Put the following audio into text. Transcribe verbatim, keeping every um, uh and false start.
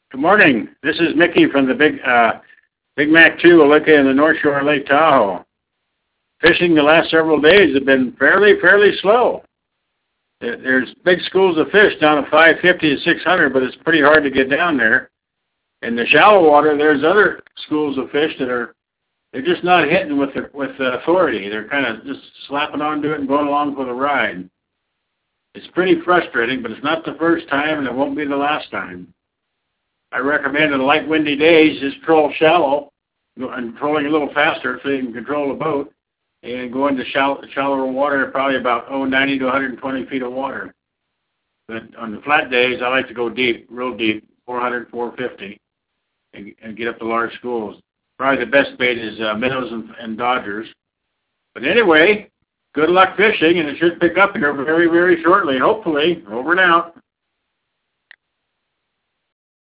Good morning. This is Mickey from the Big uh, Big Mac two located in the North Shore of Lake Tahoe. Fishing the last several days have been fairly, fairly slow. There's big schools of fish down at five fifty to six hundred, but it's pretty hard to get down there. In the shallow water, there's other schools of fish that are, they're just not hitting with the, with the authority. They're kind of just slapping onto it and going along for the ride. It's pretty frustrating, but it's not the first time, and it won't be the last time. I recommend in light windy days, just troll shallow, and trolling a little faster so you can control the boat, and go into shallow, shallower water, probably about oh, ninety to one hundred twenty feet of water. But on the flat days, I like to go deep, real deep, four hundred, four fifty, and, and get up to large schools. Probably the best bait is uh, minnows and, and dodgers. But anyway, good luck fishing, and it should pick up here very, very shortly, hopefully. Over and out.